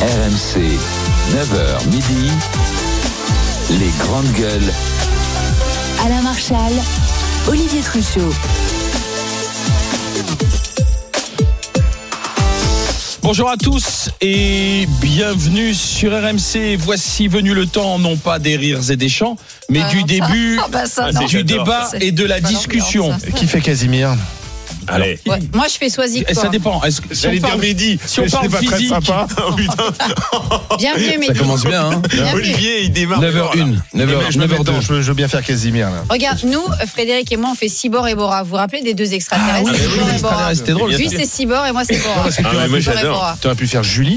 RMC, 9h midi, les grandes gueules. Alain Marchal, Olivier Truchot. Bonjour à tous et bienvenue sur RMC. Voici venu le temps, non pas des rires et des chants, mais du début du débat et de la discussion. Qui fait Casimir? Allez. Ouais. Moi je fais Soisic. Ça dépend. J'allais dire Mehdi. Si on parle physique, Bienvenue Mehdi. Ça commence bien, hein. Olivier, il démarre. 9h01, 9h02. Je veux bien faire Casimir là. Regarde, nous, Frédéric et moi, on fait Cibor et Bora. Vous vous rappelez des deux extraterrestres? oui, Cibor et Bora. c'était drôle. Lui c'est Cibor et moi c'est Bora. Mais moi j'adore. Tu aurais pu faire Julie.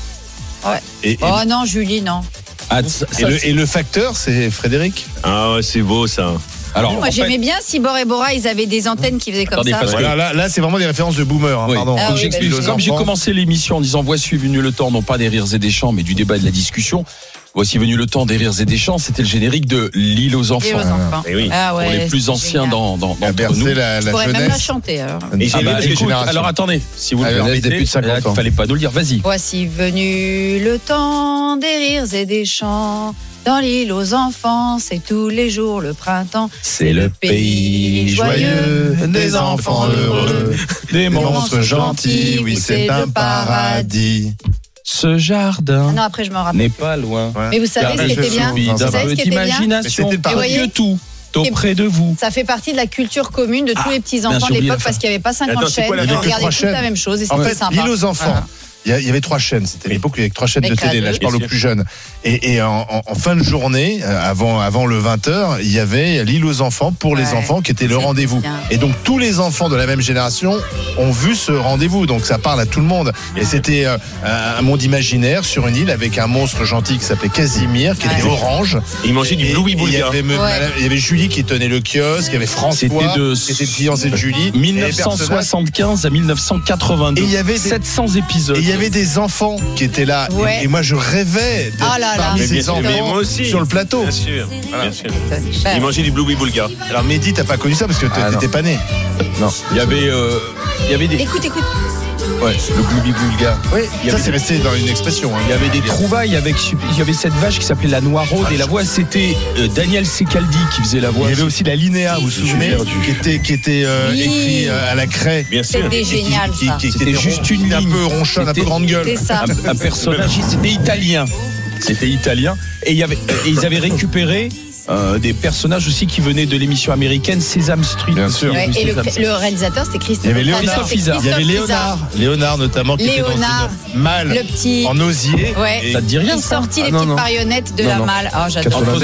Ouais. Oh non, Julie, non. Et le facteur, c'est Frédéric. Ah ouais, c'est beau ça. Alors, Moi j'aimais bien Cibor et Bora, ils avaient des antennes qui faisaient comme Attendez, ça. parce que- Là, c'est vraiment des références de boomer. Hein, oui. pardon. Ah Donc, oui, j'explique. bah, Comme j'ai enfants. commencé l'émission en disant voici venu le temps, non pas des rires et des chants, mais du débat et de la discussion. Voici venu le temps des rires et des chants. C'était le générique de L'île aux enfants. Et aux enfants. Et oui. Ah ouais, Pour les plus c'est anciens génial. d'entre A bercé nous. la Je pourrais même la jeunesse. chanter alors. Et j'ai Ah bah, parce que écoute, génération. alors attendez, si vous Ah, le la permettez, depuis plus de 50 il ans. fallait pas nous le dire. Vas-y. Voici venu le temps des rires et des chants. Dans l'île aux enfants, c'est tous les jours le printemps. C'est le pays Joyeux, des enfants heureux, des monstres gentils, oui, c'est un paradis. Ce Ah jardin non, après je m'en rappelle. n'est pas loin. Mais vous savez ce qui était bien? Suffit Vous d'un savez ce peu qui était bien? d'imagination. Mais c'était Et pareil. voyez tout auprès de vous. Ça fait partie de la culture commune de tous les petits enfants bien de sûr, l'époque oublié parce qu'il n'y avait pas 50 Attends, c'est chaînes. quoi la On vraie regardait trois tous la chaînes même chose et En c'était fait, sympa. l'île aux enfants. Voilà. Il y avait 3 chaînes. C'était l'époque où il y avait 3 chaînes de Avec télé. la Là, je deux. parle aux Bien plus jeunes. Et en fin de journée, avant le 20h, il y avait l'île aux enfants pour les Ouais. enfants qui était le C'est rendez-vous. bien. Et donc tous les enfants de la même génération ont vu ce rendez-vous. Donc ça parle à tout le monde. Et c'était un monde imaginaire sur une île avec un monstre gentil qui s'appelait Casimir, qui était Ouais. orange. Il mangeait du Et Louis il y Boulga. avait il y avait Julie qui tenait le kiosque, il y avait François C'était de- qui était le fiancé de Julie. Et les personnages. 1975 à 1982. Et il y avait des- 700 épisodes. Et il y avait des enfants qui étaient là. Ouais. Et moi, je rêvais d'être Ah là là. parmi Mais bien ces sûr, enfants mais moi aussi. sur le plateau. Bien sûr. Bien sûr. Ben, Il mangeait du Louis Boulga. Alors, Mehdi, t'as pas connu ça parce que t'étais pas né. Il y avait des Écoute. Ouais, le gloubi-boulga. Oui, ça, c'est resté dans une expression. Hein. il y avait des trouvailles avec il y avait cette vache qui s'appelait la Noiraude et la voix c'était Daniel Secaldi qui faisait la Il voix. y avait aussi la Linéa, vous vous souvenez, qui était Oui. écrit à la craie. Bien sûr. C'était génial ça. C'était juste une un ligne. peu ronchonne, un peu C'était- grande gueule. C'est ça. Un personnage, c'était italien. C'était italien et et ils avaient récupéré des personnages aussi qui venaient de l'émission américaine Sesame Street. Bien sûr. Ouais, et le réalisateur c'était Il y Christophe avait Izard. Léonard. C'est Il y Il y avait Christophe Léonard notamment, qui Léonard. était dans une malle Le petit. en osier. Ouais. Et- Ça te dit rien Il ça sortit les non, petites non. marionnettes de Non, la non. malle. Ah, j'adore. 82.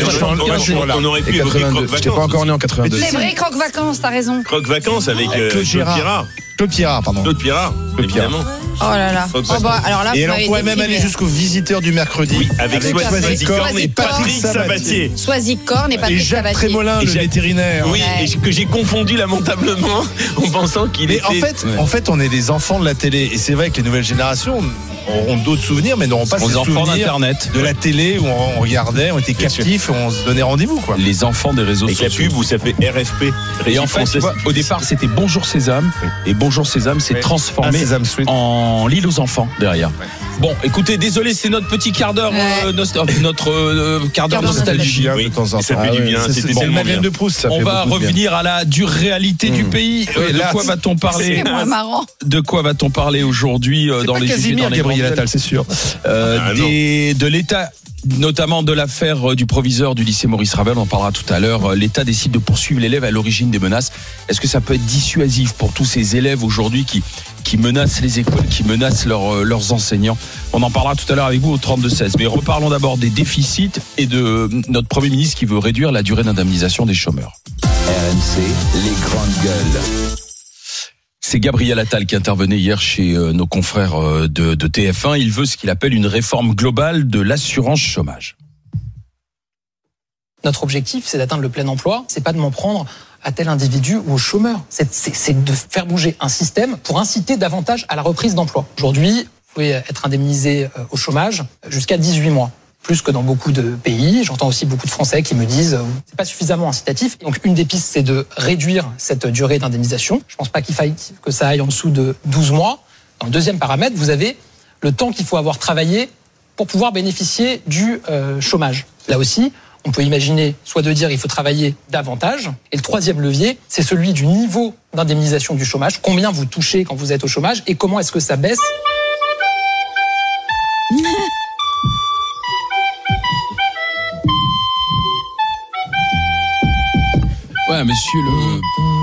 On aurait pu Et évoquer 82. Croque J'étais pas Vacances. encore né en 82. C'est vrai, Croque Vacances, t'as raison. Croque Vacances avec Claude Claude Girard. Pirard. Claude Pirard, pardon. Claude Pirard, Claude Pirard. évidemment. Oh là là. Croque Oh bah, alors là, Et vous elle m'avez pourrait même déprimé. aller jusqu'au visiteur du mercredi. Oui, avec Soisic Corne et Patrick Sabatier. Soisic Corne et Et Patrick Jacques Sabatier. Trémolin, Et le Jacques- vétérinaire. Oui, Ouais. et que j'ai confondu lamentablement en pensant qu'il Mais était. en fait, on est des enfants de la télé. Et c'est vrai que les nouvelles générations auront d'autres souvenirs, mais n'auront pas ces aux enfants souvenirs d'internet. de la télé où on regardait, on était Bien sûr. captifs, on se donnait rendez-vous, quoi. Les enfants des réseaux Avec la sociaux. pub où ça fait RFP. Et en fait, tu vois, au départ, c'était Bonjour Sésame. Et Bonjour Sésame s'est Ouais. transformé Sesame Street. en L'île aux enfants derrière. Bon, écoutez, désolé, c'est notre petit quart d'heure, Ouais. notre quart d'heure Quart d'heure nostalgie. Oui, de temps en ça temps. fait du ouais, bien, ça, c'était c'est le tellement Madeleine bien. de Proust. Ça On fait va beaucoup de bien. revenir à la dure réalité du pays. Ouais, De là, quoi va-t-on parler C'est moins marrant. De quoi va-t-on parler aujourd'hui C'est dans pas les Casimir, dans les Gabriel grandes Attal, c'est sûr. Ah, non. de l'État, notamment de l'affaire du proviseur du lycée Maurice Ravel, on en parlera tout à l'heure. L'État décide de poursuivre l'élève à l'origine des menaces. Est-ce que ça peut être dissuasif pour tous ces élèves aujourd'hui qui menacent les écoles, qui menacent leurs enseignants? On en parlera tout à l'heure avec vous au 32-16. Mais reparlons d'abord des déficits et de notre Premier ministre qui veut réduire la durée d'indemnisation des chômeurs. RMC, les grandes gueules. C'est Gabriel Attal qui intervenait hier chez nos confrères de TF1. Il veut ce qu'il appelle une réforme globale de l'assurance chômage. Notre objectif, c'est d'atteindre le plein emploi. C'est pas de m'en prendre à tel individu ou au chômeur. C'est de faire bouger un système pour inciter davantage à la reprise d'emploi. Aujourd'hui, vous pouvez être indemnisé au chômage jusqu'à 18 mois. Plus que dans beaucoup de pays. J'entends aussi beaucoup de Français qui me disent c'est pas suffisamment incitatif. Donc une des pistes, c'est de réduire cette durée d'indemnisation. Je pense pas qu'il faille que ça aille en dessous de 12 mois. Dans le deuxième paramètre, vous avez le temps qu'il faut avoir travaillé pour pouvoir bénéficier du chômage. Là aussi, on peut imaginer soit de dire il faut travailler davantage. Et le troisième levier, c'est celui du niveau d'indemnisation du chômage. Combien vous touchez quand vous êtes au chômage et comment est-ce que ça baisse ? Ouais, monsieur le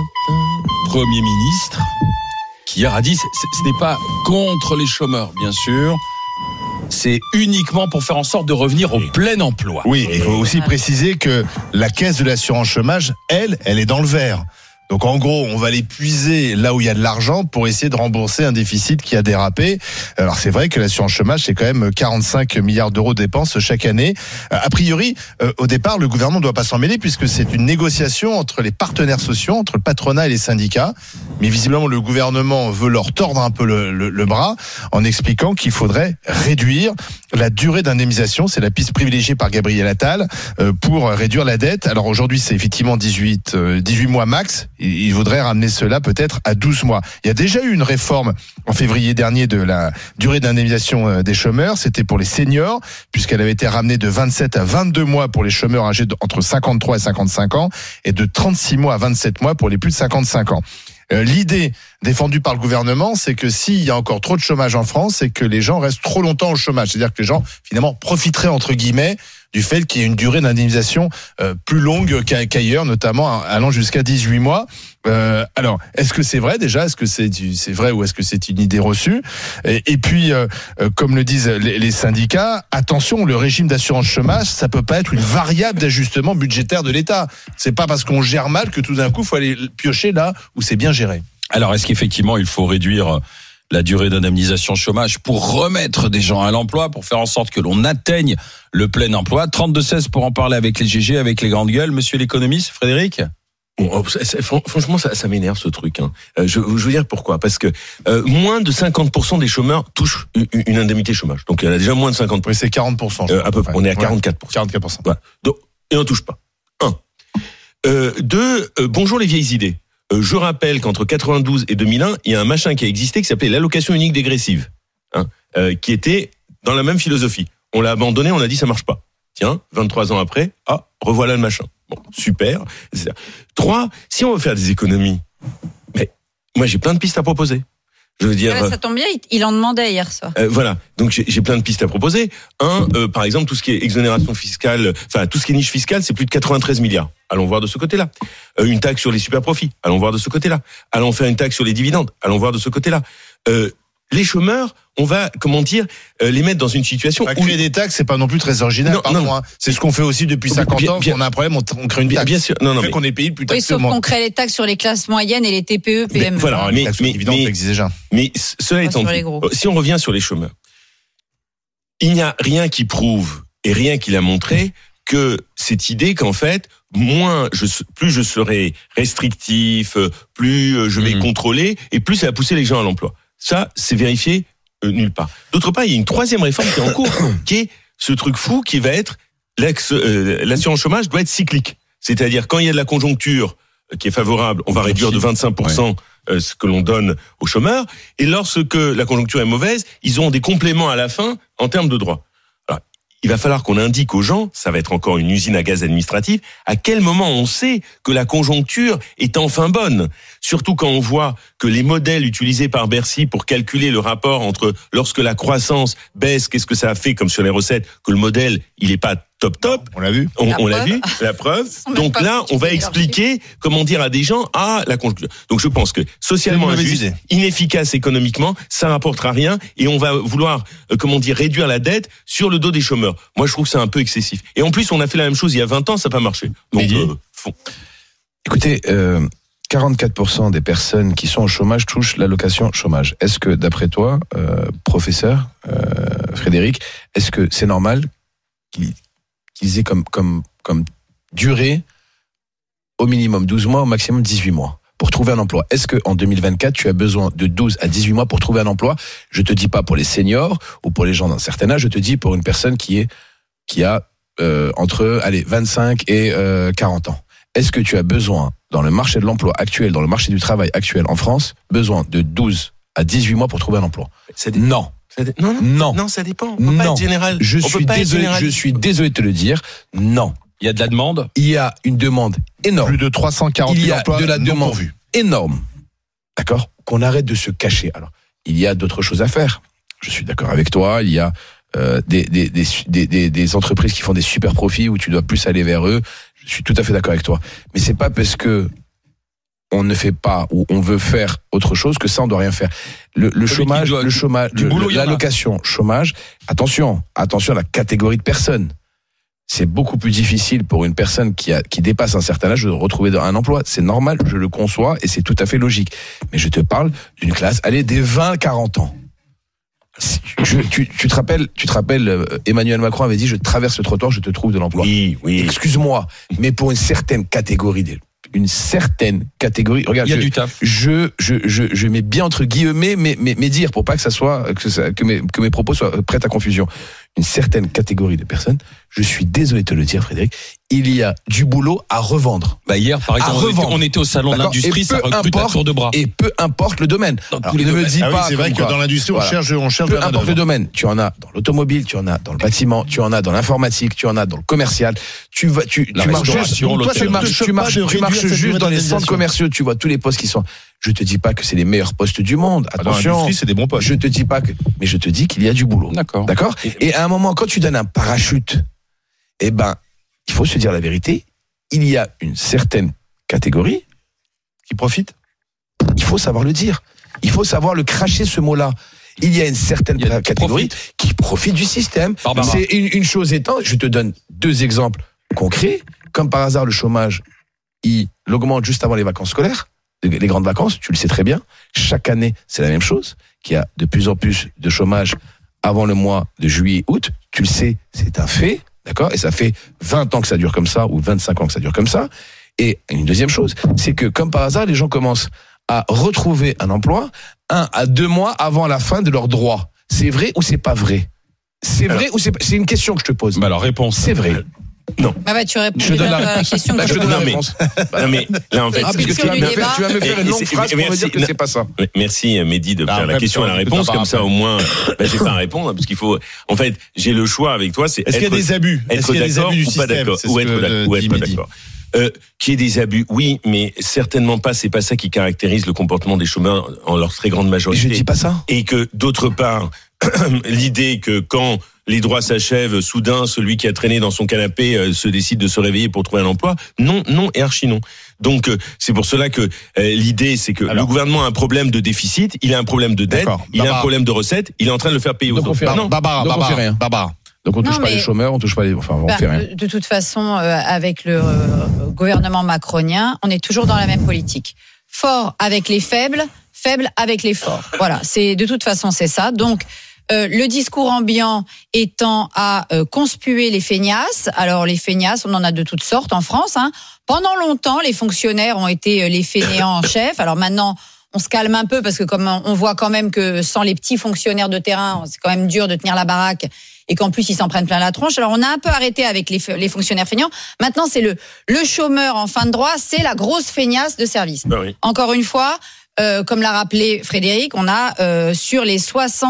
Premier ministre, qui hier a dit ce n'est pas contre les chômeurs, bien sûr. C'est uniquement pour faire en sorte de revenir au plein emploi. Oui, il faut aussi préciser que la caisse de l'assurance chômage, elle est dans le vert. Donc en gros, on va les puiser là où il y a de l'argent pour essayer de rembourser un déficit qui a dérapé. Alors c'est vrai que l'assurance chômage, c'est quand même 45 milliards d'euros de dépenses chaque année. A priori, au départ, le gouvernement ne doit pas s'en mêler puisque c'est une négociation entre les partenaires sociaux, entre le patronat et les syndicats. Mais visiblement, le gouvernement veut leur tordre un peu le bras en expliquant qu'il faudrait réduire la durée d'indemnisation. C'est la piste privilégiée par Gabriel Attal pour réduire la dette. Alors aujourd'hui, c'est effectivement 18 mois max. Il voudrait ramener cela peut-être à 12 mois. Il y a déjà eu une réforme en février dernier de la durée d'indemnisation des chômeurs. C'était pour les seniors, puisqu'elle avait été ramenée de 27 à 22 mois pour les chômeurs âgés entre 53 et 55 ans et de 36 mois à 27 mois pour les plus de 55 ans. L'idée défendue par le gouvernement, c'est que s'il y a encore trop de chômage en France, c'est que les gens restent trop longtemps au chômage. C'est-à-dire que les gens, finalement, profiteraient, entre guillemets, du fait qu'il y ait une durée d'indemnisation plus longue qu'ailleurs, notamment allant jusqu'à 18 mois. Alors, est-ce que c'est vrai déjà ? Est-ce que c'est vrai ou est-ce que c'est une idée reçue ? Et puis, comme le disent les syndicats, attention, le régime d'assurance chômage, ça peut pas être une variable d'ajustement budgétaire de l'État. C'est pas parce qu'on gère mal que tout d'un coup, il faut aller piocher là où c'est bien géré. Alors, est-ce qu'effectivement, il faut réduire la durée d'indemnisation chômage pour remettre des gens à l'emploi, pour faire en sorte que l'on atteigne le plein emploi ? 32-16 pour en parler avec les GG, avec les grandes gueules. Monsieur l'économiste, Frédéric ? Bon, franchement, ça m'énerve ce truc. Je veux dire pourquoi ? Parce que moins de 50% des chômeurs touchent une indemnité chômage. Donc il y en a déjà moins de 50%. Oui, c'est 40%. À peu près. On est à 44%. 44%. Voilà. Donc, et on touche pas. 1. 2. Bonjour les vieilles idées. Je rappelle qu'entre 92 et 2001, il y a un machin qui a existé qui s'appelait l'allocation unique dégressive, qui était dans la même philosophie. On l'a abandonné, on a dit ça marche pas. Tiens, 23 ans après, revoilà le machin. Bon, super. 3, si on veut faire des économies, mais moi j'ai plein de pistes à proposer. Je veux dire, ça tombe bien, il en demandait hier soir. Voilà, donc j'ai plein de pistes à proposer. Par exemple, tout ce qui est exonération fiscale, enfin tout ce qui est niche fiscale, c'est plus de 93 milliards. Allons voir de ce côté-là. Une taxe sur les super-profits, allons voir de ce côté-là. Allons faire une taxe sur les dividendes, allons voir de ce côté-là. Les chômeurs, on va, les mettre dans une situation où... Créer des taxes, c'est pas non plus très original, non. C'est ce qu'on fait aussi depuis 50 ans. Quand on a un problème, on crée une taxe. Bien sûr. Non, mais qu'on est payé le plus taxé. Oui, sauf qu'on crée les taxes sur les classes moyennes et les TPE, PME. Voilà, mais ça existe déjà. Mais cela étant dit, si on revient sur les chômeurs, il n'y a rien qui prouve et rien qui l'a montré que cette idée qu'en fait, plus je serai restrictif, plus je vais contrôler, et plus ça va pousser les gens à l'emploi. Ça, c'est vérifié nulle part. D'autre part, il y a une troisième réforme qui est en cours, qui est ce truc fou qui va être l'assurance chômage doit être cyclique. C'est-à-dire, quand il y a de la conjoncture qui est favorable, on va réduire de 25% ce que l'on donne aux chômeurs. Et lorsque la conjoncture est mauvaise, ils auront des compléments à la fin en termes de droits. Il va falloir qu'on indique aux gens, ça va être encore une usine à gaz administrative, à quel moment on sait que la conjoncture est enfin bonne. Surtout quand on voit que les modèles utilisés par Bercy pour calculer le rapport entre lorsque la croissance baisse, qu'est-ce que ça a fait comme sur les recettes, que le modèle, il est pas top. On l'a vu. On l'a vu, la preuve. Donc là, on va expliquer comment dire à des gens, la conjoncture. Donc je pense que socialement injuste, inefficace économiquement, ça rapportera rien et on va vouloir, réduire la dette sur le dos des chômeurs. Moi, je trouve que c'est un peu excessif. Et en plus, on a fait la même chose il y a 20 ans, ça n'a pas marché. Donc, Écoutez, 44% des personnes qui sont au chômage touchent l'allocation chômage. Est-ce que, d'après toi, professeur Frédéric, est-ce que c'est normal qu'ils aient comme durée au minimum 12 mois, au maximum 18 mois pour trouver un emploi? Est-ce qu'en 2024, tu as besoin de 12 à 18 mois pour trouver un emploi? Je te dis pas pour les seniors ou pour les gens d'un certain âge, je te dis pour une personne qui a entre 25 et 40 ans. Est-ce que tu as besoin, dans le marché de l'emploi actuel, dans le marché du travail actuel en France, besoin de 12 à 18 mois pour trouver un emploi? Non. Non, ça dépend. On peut pas être général. Je suis désolé de te le dire. Non. Il y a de la demande. Il y a une demande énorme. Plus de 340 000 emplois. Il y a de la demande énorme. D'accord ? Qu'on arrête de se cacher. Alors, il y a d'autres choses à faire. Je suis d'accord avec toi. Il y a des entreprises qui font des super profits où tu dois plus aller vers eux. Je suis tout à fait d'accord avec toi. Mais c'est pas parce que on ne fait pas ou on veut faire autre chose que ça on doit rien faire. Le chômage, l'allocation chômage. Attention à la catégorie de personnes. C'est beaucoup plus difficile pour une personne qui dépasse un certain âge de retrouver un emploi. C'est normal, je le conçois et c'est tout à fait logique. Mais je te parle d'une classe, des 20-40 ans. Tu te rappelles, Emmanuel Macron avait dit, je traverse le trottoir, je te trouve de l'emploi. Oui. Excuse-moi, mais pour une certaine catégorie, regarde, il y a du taf. Je mets bien entre guillemets, mais dire pour pas que ça soit, que mes propos soient prêts à confusion. Une certaine catégorie de personnes, je suis désolé de te le dire, Frédéric, il y a du boulot à revendre. Hier, par exemple, on était au salon de l'industrie, ça recrute à tour de bras. Et peu importe le domaine. Alors, ne me dis pas. C'est vrai que dans l'industrie, on cherche. Peu importe le domaine. Tu en as dans l'automobile, tu en as dans le bâtiment, tu en as dans l'informatique, tu en as dans le commercial. Tu marches juste dans les centres commerciaux, tu vois tous les postes qui sont. Je te dis pas que c'est les meilleurs postes du monde. Attention. Dans l'industrie, c'est des bons postes. Je te dis pas mais je te dis qu'il y a du boulot. D'accord. Et à un moment, quand tu donnes un parachute, il faut se dire la vérité. Il y a une certaine catégorie qui profite. Il faut savoir le dire. Il faut savoir le cracher, ce mot-là. Il y a une certaine catégorie qui profite du système. Barbara. C'est une chose étant, je te donne 2 exemples concrets. Comme par hasard, le chômage, il augmente juste avant les vacances scolaires. Les grandes vacances, tu le sais très bien. Chaque année, c'est la même chose. Qu'il y a de plus en plus de chômage avant le mois de juillet-août. Tu le sais, c'est un fait. D'accord ? Et ça fait 20 ans que ça dure comme ça, ou 25 ans que ça dure comme ça. Et une deuxième chose, c'est que comme par hasard, les gens commencent à retrouver un emploi 1 à 2 mois avant la fin de leurs droits. C'est vrai ou c'est pas vrai ? C'est vrai ou c'est une question que je te pose. Alors, réponse. C'est vrai. Non. Tu réponds déjà à la question. Je donne la réponse. Non mais là en fait, parce que tu vas me faire une longue phrase pour me dire que c'est pas ça. Merci Mehdi de faire la question et la réponse, comme ça au moins j'ai pas à répondre, parce qu'il faut, en fait, j'ai le choix avec toi, c'est est-ce qu'il y a des abus, être d'accord ou pas d'accord, ou être pas d'accord. Qu'il y ait des abus, oui, mais certainement pas. C'est pas ça qui caractérise le comportement des chômeurs en leur très grande majorité. Je dis pas ça. Et que d'autre part, l'idée que quand les droits s'achèvent, soudain, celui qui a traîné dans son canapé se décide de se réveiller pour trouver un emploi. Non et archi non. Donc c'est pour cela que l'idée, c'est que le gouvernement a un problème de déficit, il a un problème de dette, il a un problème de recettes, il est en train de le faire payer aux autres. Barbara. Donc on touche pas les chômeurs, on touche pas les. Enfin, on fait rien. De toute façon, avec le gouvernement macronien, on est toujours dans la même politique. Fort avec les faibles, faible avec les forts. Voilà, de toute façon c'est ça. Donc le discours ambiant étant à conspuer les feignasses. Alors les feignasses, on en a de toutes sortes en France. Pendant longtemps, les fonctionnaires ont été les fainéants en chef. Alors maintenant, on se calme un peu parce que comme on voit quand même que sans les petits fonctionnaires de terrain, c'est quand même dur de tenir la baraque et qu'en plus ils s'en prennent plein la tronche. Alors on a un peu arrêté avec les fonctionnaires feignants. Maintenant, c'est le chômeur en fin de droit, c'est la grosse feignasse de service. Oui. Encore une fois, comme l'a rappelé Frédéric, on a sur les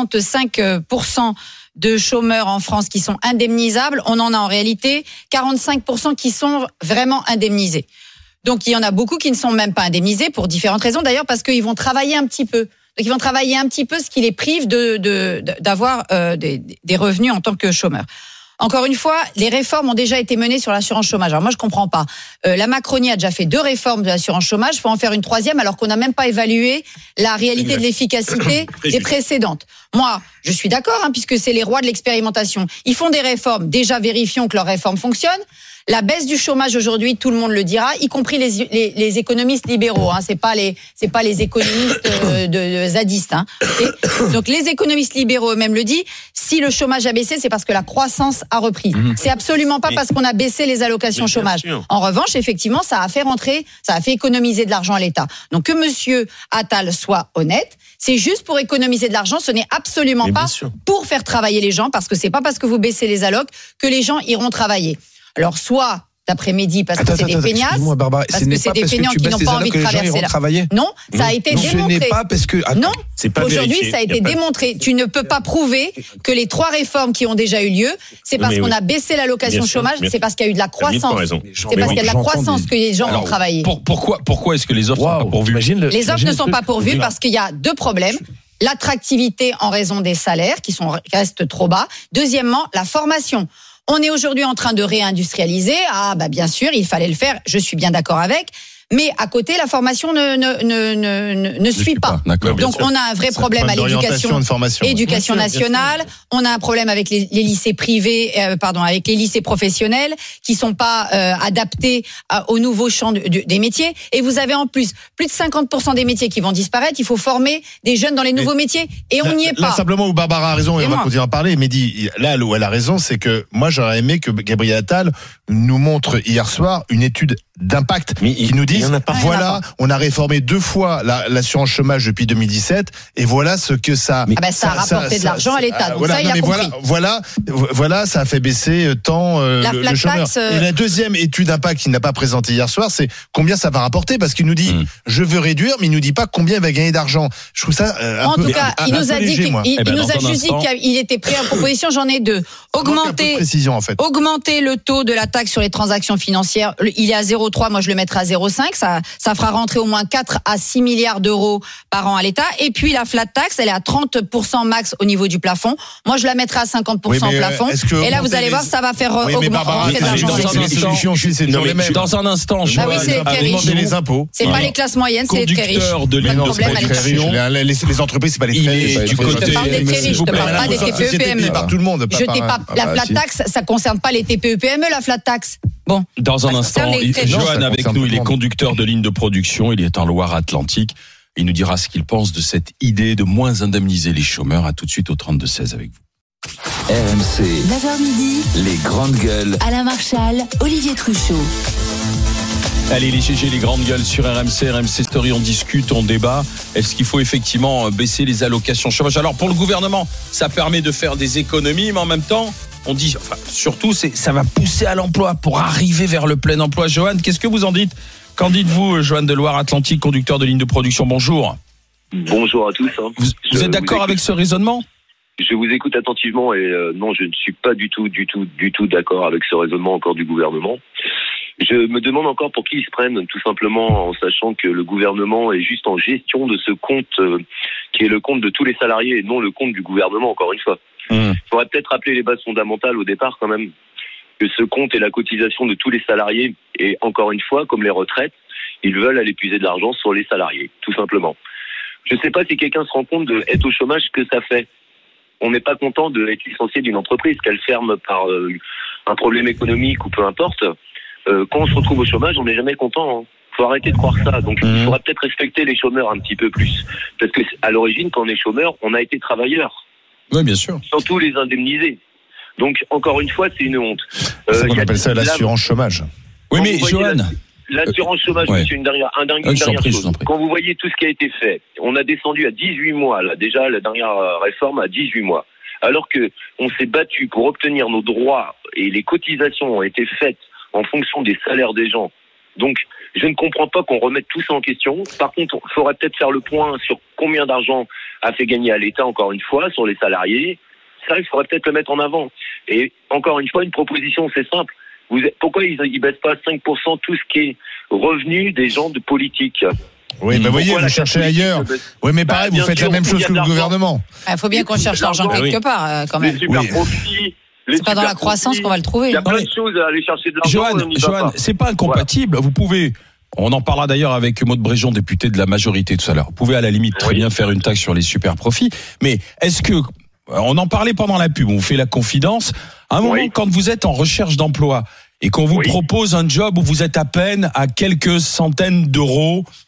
65% de chômeurs en France qui sont indemnisables, on en a en réalité 45% qui sont vraiment indemnisés. Donc il y en a beaucoup qui ne sont même pas indemnisés pour différentes raisons, d'ailleurs parce qu'ils vont travailler un petit peu. Donc ils vont travailler un petit peu, ce qui les prive d'avoir des revenus en tant que chômeurs. Encore une fois, les réformes ont déjà été menées sur l'assurance chômage. Alors moi, je comprends pas. La Macronie a déjà fait 2 réformes de l'assurance chômage. Il faut en faire une 3e alors qu'on n'a même pas évalué la réalité de l'efficacité des précédentes. Moi, je suis d'accord, puisque c'est les rois de l'expérimentation. Ils font des réformes. Déjà, vérifions que leurs réformes fonctionnent. La baisse du chômage aujourd'hui, tout le monde le dira, y compris les économistes libéraux. C'est pas les économistes de zadistes. Donc les économistes libéraux eux-mêmes le disent. Si le chômage a baissé, c'est parce que la croissance a repris. C'est absolument pas parce qu'on a baissé les allocations chômage. En revanche, effectivement, ça a fait économiser de l'argent à l'État. Donc que Monsieur Attal soit honnête, c'est juste pour économiser de l'argent. Ce n'est absolument pas pour faire travailler les gens, parce que c'est pas parce que vous baissez les allocs que les gens iront travailler. Alors, soit d'après Mehdi, parce que c'est des feignasses. Excuse-moi, Barbara, Parce que c'est des feignants qui n'ont pas envie de traverser là. Non, ça a été démontré. Ce n'est pas parce que. Non, c'est pas aujourd'hui, vérifié. ça a été démontré. Tu ne peux pas prouver que les 3 réformes qui ont déjà eu lieu, c'est parce qu'on a baissé l'allocation chômage, c'est parce qu'il y a eu de la croissance. C'est parce qu'il y a de la croissance que les gens ont travaillé. Pourquoi est-ce que les offres sont pas pourvues? Les offres ne sont pas pourvues parce qu'il y a 2 problèmes. L'attractivité en raison des salaires qui restent trop bas. Deuxièmement, la formation. On est aujourd'hui en train de réindustrialiser. Bien sûr, il fallait le faire. Je suis bien d'accord avec. Mais à côté, la formation ne suit pas. Donc, on a un vrai problème à l'éducation nationale. On a un problème avec les lycées privés, avec les lycées professionnels qui sont pas adaptés au nouveau champ des métiers. Et vous avez en plus de 50% des métiers qui vont disparaître. Il faut former des jeunes dans les nouveaux métiers. Et on n'y est pas. Là, simplement, où Barbara a raison, et on va continuer à parler, mais là où elle a raison, c'est que moi, j'aurais aimé que Gabriel Attal nous montre hier soir une étude d'impact qui nous dit voilà, on a réformé 2 fois l'assurance chômage depuis 2017 et voilà ce que ça ça a rapporté de l'argent à l'État. Donc ça, il a compris. Voilà, ça a fait baisser tant le chômeur. Et la deuxième étude d'impact qu'il n'a pas présentée hier soir, c'est combien ça va rapporter, parce qu'il nous dit je veux réduire, mais il nous dit pas combien il va gagner d'argent. Je trouve ça en tout cas, il nous a dit juste dit qu'il était prêt à proposition. J'en ai 2. Augmenter le taux de la taxe sur les transactions financières. Il est à 0,3. Moi, je le mettrai à 0,5. Ça fera rentrer au moins 4 à 6 milliards d'euros par an à l'État. Et puis, la flat tax, elle est à 30% max au niveau du plafond. Moi, je la mettrai à 50% au plafond. Et là, vous allez voir, ça va faire augmenter l'argent. Dans un instant, je augmenter les impôts. C'est pas les classes moyennes, c'est les très riches. Pas de problème avec les entreprises, c'est pas les très riches. Je te parle des très riches, je te parle pas des TPE PME. La flat tax, ça concerne pas les TPE PME, la flat tax. Bon. Dans un instant, Johan avec nous, il est conducteur de ligne de production, il est en Loire-Atlantique. Il nous dira ce qu'il pense de cette idée de moins indemniser les chômeurs. À tout de suite au 32-16 avec vous. RMC. 9h midi. Les grandes gueules. Alain Marchal, Olivier Truchot. Allez, les GG, les grandes gueules sur RMC Story, on discute, on débat. Est-ce qu'il faut effectivement baisser les allocations chômage? Alors, pour le gouvernement, ça permet de faire des économies, mais en même temps, on dit, surtout, ça va pousser à l'emploi pour arriver vers le plein emploi. Johan, qu'est-ce que vous en dites? Qu'en dites-vous, Johan de Loire-Atlantique, conducteur de ligne de production? Bonjour. Bonjour à tous. Vous êtes d'accord avec ce raisonnement? Je vous écoute attentivement et non, je ne suis pas du tout d'accord avec ce raisonnement encore du gouvernement. Je me demande encore pour qui ils se prennent, tout simplement en sachant que le gouvernement est juste en gestion de ce compte qui est le compte de tous les salariés et non le compte du gouvernement, encore une fois. Il faudrait peut-être rappeler les bases fondamentales au départ quand même, que ce compte est la cotisation de tous les salariés et encore une fois, comme les retraites, ils veulent aller puiser de l'argent sur les salariés, tout simplement. Je ne sais pas si quelqu'un se rend compte d'être au chômage, ce que ça fait. On n'est pas content d'être licencié d'une entreprise, qu'elle ferme par un problème économique ou peu importe. Quand on se retrouve au chômage, on n'est jamais content. Hein. Faut arrêter de croire ça. Donc, il faudra peut-être respecter les chômeurs un petit peu plus. Parce que, à l'origine, quand on est chômeur, on a été travailleur. Oui, bien sûr. Surtout les indemniser. Donc, encore une fois, c'est une honte. C'est qu'on appelle ça l'assurance chômage. Oui, mais Johan. L'assurance chômage, monsieur, une dernière chose. Quand vous voyez tout ce qui a été fait, on a descendu à 18 mois, là, déjà, la dernière réforme à 18 mois. Alors que on s'est battu pour obtenir nos droits et les cotisations ont été faites en fonction des salaires des gens. Donc, je ne comprends pas qu'on remette tout ça en question. Par contre, il faudrait peut-être faire le point sur combien d'argent a fait gagner à l'État, encore une fois, sur les salariés. Ça, il faudrait peut-être le mettre en avant. Et encore une fois, une proposition, c'est simple. Pourquoi ils ne baissent pas à 5% tout ce qui est revenu des gens de politique? Oui, mais voyez, vous cherchez ailleurs. Oui, mais pareil, vous faites la même chose que le gouvernement. Il faut bien qu'on cherche l'argent quelque part, quand même. Les super profits. C'est pas dans la croissance qu'on va le trouver. Il y a plein de choses à aller chercher de l'argent. Johan, c'est pas incompatible. Vous pouvez, on en parlera d'ailleurs avec Maud Bréjon, député de la majorité tout à l'heure. Vous pouvez à la limite très bien faire une taxe sur les super profits. Mais est-ce que, on en parlait pendant la pub, on vous fait la confidence. À un moment, quand vous êtes en recherche d'emploi et qu'on vous propose un job où vous êtes à peine à quelques centaines d'euros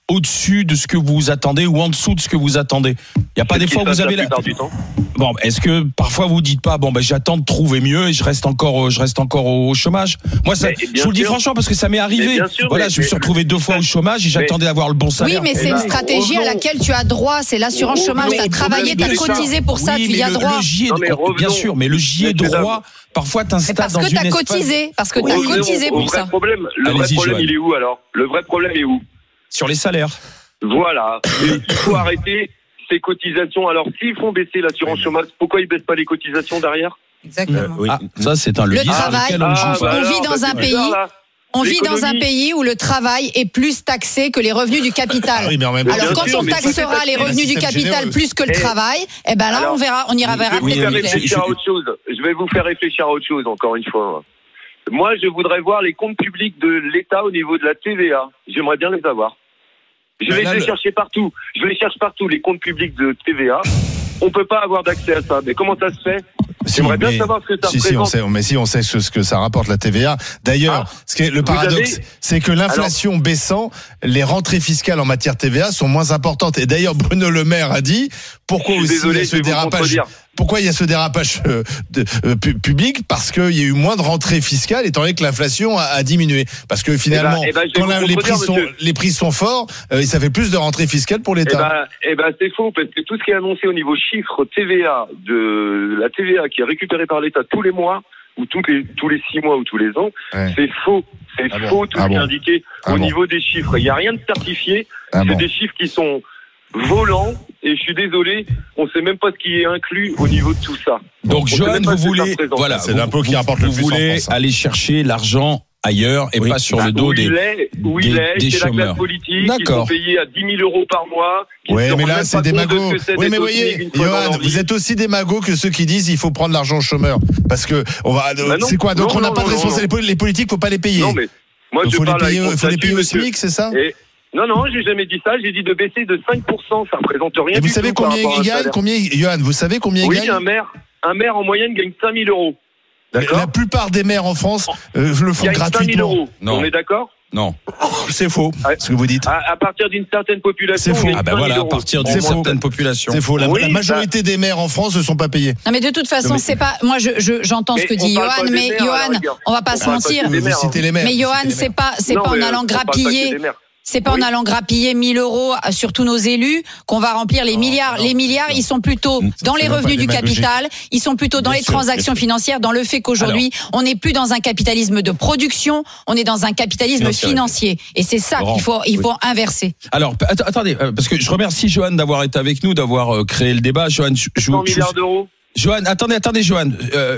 au-dessus de ce que vous attendez ou en dessous de ce que vous attendez? Il n'y a pas des fois où vous avez la plupart du temps. Bon, est-ce que parfois vous dites pas, j'attends de trouver mieux et je reste encore au chômage? Moi, ça, je vous le dis franchement parce que ça m'est arrivé. Voilà, je me suis retrouvé 2 fois au chômage et j'attendais d'avoir le bon salaire. Oui, mais c'est une stratégie à laquelle tu as droit. C'est l'assurance chômage. Tu as travaillé, tu as cotisé pour ça, tu y as droit. Bien sûr, mais le J est droit. Parfois, t'installes dans une Parce que t'as cotisé. Parce que t'as cotisé pour ça. Le vrai problème, il est où alors? Le vrai problème est où? Sur les salaires. Voilà. Il faut arrêter ces cotisations. Alors, s'ils font baisser l'assurance chômage, pourquoi ils baissent pas les cotisations derrière? Exactement. Ça, c'est un levier. Le travail, on vit dans un pays. On vit dans un pays où le travail est plus taxé que les revenus du capital. Alors quand on taxera les revenus du capital plus que le travail, eh ben là on ira vers un Je vais vous faire réfléchir à autre chose encore une fois. Moi, je voudrais voir les comptes publics de l'État au niveau de la TVA. J'aimerais bien les avoir. Je vais les chercher partout. Je les cherche partout, les comptes publics de TVA. On peut pas avoir d'accès à ça. Mais comment ça se fait? J'aimerais bien savoir ce que ça représente. On sait ce que ça rapporte la TVA. D'ailleurs, le paradoxe, c'est que l'inflation baissant, les rentrées fiscales en matière TVA sont moins importantes. Et d'ailleurs, Bruno Le Maire a dit pourquoi aussi il y a ce dérapage. Pourquoi il y a ce dérapage public? Parce qu'il y a eu moins de rentrées fiscales, étant donné que l'inflation a diminué. Parce que finalement, quand les prix sont forts, ça fait plus de rentrées fiscales pour l'État. C'est faux, parce que tout ce qui est annoncé au niveau chiffre TVA, de la TVA qui est récupérée par l'État tous les mois, ou tous les 6 mois ou tous les ans, c'est faux. C'est faux tout ce qui est indiqué au niveau des chiffres. Il n'y a rien de certifié. C'est des chiffres qui sont volants. Et je suis désolé, on sait même pas ce qui est inclus au niveau de tout ça. Donc, Johan, vous voulez, voilà, c'est l'impôt qui rapporte le plus en France. Vous voulez aller chercher l'argent ailleurs et pas sur le dos des chômeurs. C'est la classe politique. D'accord. Ils sont payés à 10 000 € par mois. Oui, mais là, c'est des magots. Oui, mais voyez, Johan, vous êtes aussi des magots que ceux qui disent il faut prendre l'argent aux chômeurs. Parce que, c'est quoi? Donc, on n'a pas de responsabilité. Les politiques, faut pas les payer. Non, mais moi, je parle avec mon faut les payer au SMIC, c'est ça? Non, j'ai jamais dit ça. J'ai dit de baisser de 5%. Ça représente rien. Et vous savez combien il gagne? Johan, vous savez combien il gagne? Oui, un maire en moyenne gagne 5 000 €. D'accord. La plupart des maires en France le font gratuitement. 5 000 €. On est d'accord? Non. C'est faux, ce que vous dites. À partir d'une certaine population. C'est faux. À partir d'une certaine population. C'est faux. La majorité des maires en France ne sont pas payés. Non, mais de toute façon, c'est pas. Moi, j'entends ce que dit Johan, mais Johan, on va pas se mentir. Vous citez les maires. Mais Johan, c'est pas en allant grappiller. C'est pas en allant grappiller 1 000 € sur tous nos élus qu'on va remplir les milliards. Les milliards, ils sont plutôt dans les revenus du capital, ils sont plutôt dans les transactions financières, dans le fait qu'aujourd'hui, on n'est plus dans un capitalisme de production, on est dans un capitalisme financier. Et c'est ça qu'il faut inverser. Alors, attendez, parce que je remercie Johan d'avoir été avec nous, d'avoir créé le débat. Johan, 100 milliards d'euros. Johan, attendez, Johan.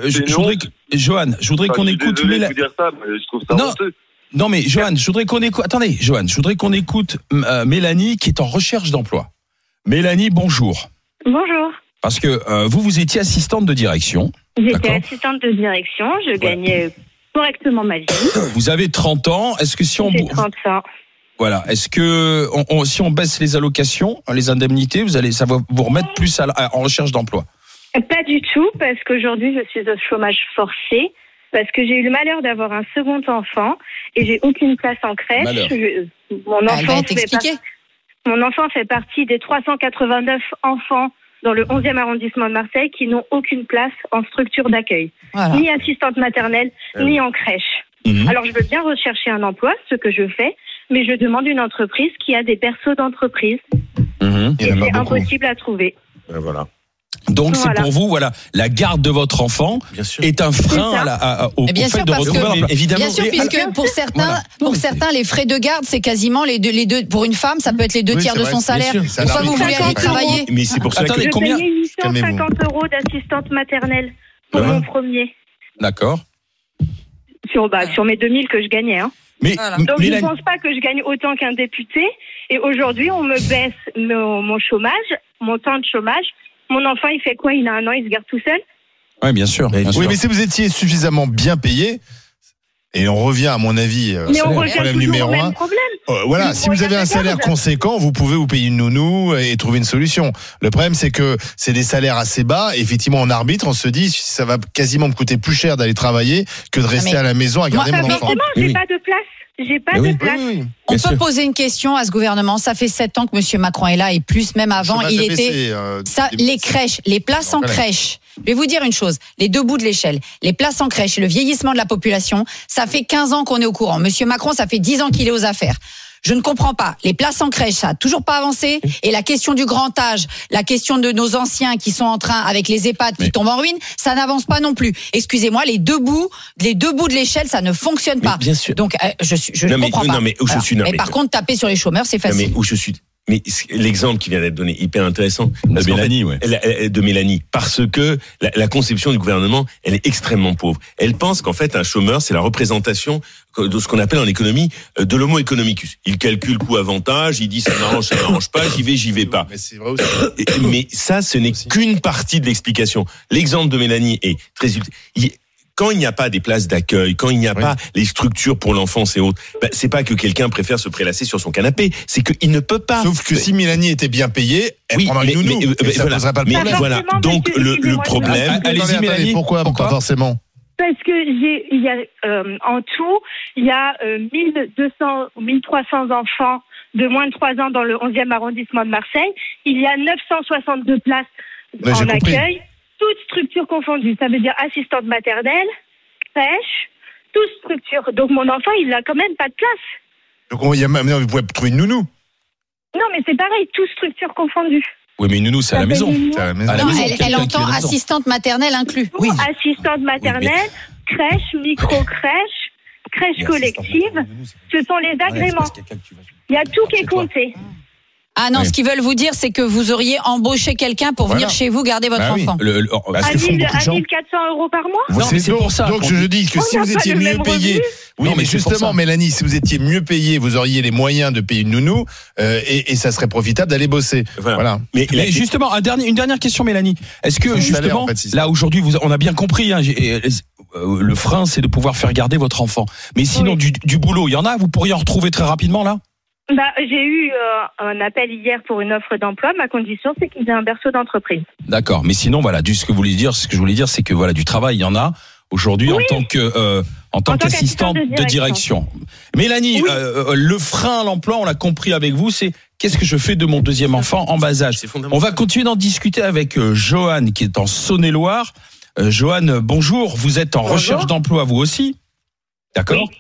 Je voudrais qu'on écoute. Désolé de vous dire ça, mais je trouve ça honteux. Non mais Johan, je voudrais qu'on écoute Mélanie qui est en recherche d'emploi. Mélanie, bonjour. Bonjour. Parce que vous étiez assistante de direction. J'étais assistante de direction, je gagnais correctement ma vie. Vous avez 30 ans, est-ce que si on... J'ai 30 ans. Voilà, est-ce que si on baisse les allocations, les indemnités, ça va vous remettre plus en recherche d'emploi? Pas du tout, parce qu'aujourd'hui je suis au chômage forcé. Parce que j'ai eu le malheur d'avoir un second enfant et j'ai aucune place en crèche. Mon enfant fait partie des 389 enfants dans le 11e arrondissement de Marseille qui n'ont aucune place en structure d'accueil. Voilà. Ni assistante maternelle, ni en crèche. Alors je veux bien rechercher un emploi, ce que je fais, mais je demande une entreprise qui a des persos d'entreprise. Et c'est impossible à trouver. Voilà. Donc c'est pour vous, la garde de votre enfant est un frein au fait de retrouver l'emploi. Évidemment. Bien sûr, puisque pour certains, les frais de garde, c'est quasiment les deux. Pour une femme, ça peut être les 2 tiers de son salaire. Pourquoi vous voulez aller travailler? Mais c'est pour ça que je payais 850 € d'assistante maternelle pour mon premier. D'accord. Sur mes 2000 que je gagnais. Donc je ne pense pas que je gagne autant qu'un député. Et aujourd'hui, on me baisse mon chômage, mon temps de chômage. Mon enfant, il fait quoi? Il a 1 an, il se garde tout seul? Oui, bien sûr. Oui, mais si vous étiez suffisamment bien payé, et on revient à mon avis, c'est le problème numéro 1. Voilà, si vous avez un salaire conséquent, vous pouvez vous payer une nounou et trouver une solution. Le problème, c'est que c'est des salaires assez bas. Et effectivement, en arbitre, on se dit, ça va quasiment me coûter plus cher d'aller travailler que de rester à la maison à garder mon enfant. J'ai pas de place. J'ai pas de place. On peut poser une question à ce gouvernement. Ça fait 7 ans que M. Macron est là et plus, même avant, il était. Les crèches, les places en crèche. Je vais vous dire une chose. Les deux bouts de l'échelle, les places en crèche et le vieillissement de la population, ça fait 15 ans qu'on est au courant. M. Macron, ça fait 10 ans qu'il est aux affaires. Je ne comprends pas. Les places en crèche, ça a toujours pas avancé. Et la question du grand âge, la question de nos anciens qui sont en train, avec les EHPAD qui tombent en ruine, ça n'avance pas non plus. Excusez-moi, les deux bouts de l'échelle, ça ne fonctionne pas. Bien sûr. Donc, je ne comprends pas. Mais par contre, taper sur les chômeurs, c'est facile. Mais l'exemple qui vient d'être donné, hyper intéressant. De Mélanie. Parce que la conception du gouvernement, elle est extrêmement pauvre. Elle pense qu'en fait, un chômeur, c'est la représentation de ce qu'on appelle en économie de l'homo economicus. Il calcule coût-avantage, il dit ça m'arrange pas, j'y vais pas. Mais c'est vrai aussi. Mais ça, ce n'est qu'une partie de l'explication. L'exemple de Mélanie est très utile. Quand il n'y a pas des places d'accueil, quand il n'y a pas les structures pour l'enfance et autres, c'est pas que quelqu'un préfère se prélasser sur son canapé, c'est qu'il ne peut pas. Sauf que si Mélanie était bien payée, elle prendrait une nounou. Ça ne poserait pas le problème. Voilà. Donc le problème. Allez-y Mélanie. Pourquoi pas forcément? Parce que il y a en tout, il y a 1200 ou 1300 enfants de moins de 3 ans dans le 11e arrondissement de Marseille. Il y a 962 places en accueil. Toutes structures confondues, ça veut dire assistante maternelle, crèche, toutes structures. Donc mon enfant, il n'a quand même pas de place. Donc vous pouvez trouver une nounou. Non, mais c'est pareil, toutes structures confondues. Oui, mais une nounou, c'est à la maison. Elle entend assistante maternelle inclus. Oui. Assistante maternelle, crèche, micro-crèche, crèche collective. Ce sont les agréments. Il y a tout qui est compté. Ah non, ce qu'ils veulent vous dire, c'est que vous auriez embauché quelqu'un pour venir chez vous garder votre enfant. À 1 400 € par mois. Non, c'est pour ça. Donc je dis que si vous étiez mieux payé, oui, mais justement, Mélanie, si vous étiez mieux payé, vous auriez les moyens de payer une nounou et ça serait profitable d'aller bosser. Voilà. Mais justement, une dernière question, Mélanie. Est-ce que justement, là aujourd'hui, on a bien compris, le frein, c'est de pouvoir faire garder votre enfant. Mais sinon, du boulot, il y en a. Vous pourriez en retrouver très rapidement là. J'ai eu un appel hier pour une offre d'emploi. Ma condition, c'est qu'il y ait un berceau d'entreprise. D'accord, mais sinon, voilà, ce que je voulais dire, c'est que voilà, du travail, il y en a aujourd'hui en tant qu'assistante de direction. Mélanie, le frein à l'emploi, on l'a compris avec vous, c'est qu'est-ce que je fais de mon deuxième enfant en bas âge. On va continuer d'en discuter avec Joanne, qui est en Saône-et-Loire. Joanne, bonjour. Vous êtes en recherche d'emploi, vous aussi, d'accord? Oui.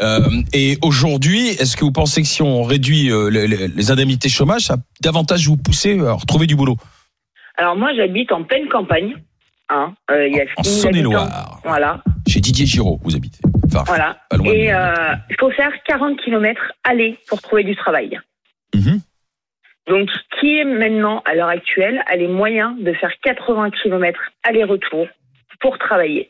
Et aujourd'hui, est-ce que vous pensez que si on réduit les indemnités chômage, ça va davantage vous pousser à retrouver du boulot? Alors moi, j'habite en pleine campagne. En Saône-et-Loire. Voilà. Chez Didier Giraud, vous habitez. Enfin, voilà. Et il faut faire 40 km aller pour trouver du travail. Donc, qui est maintenant, à l'heure actuelle, a les moyens de faire 80 km aller-retour pour travailler?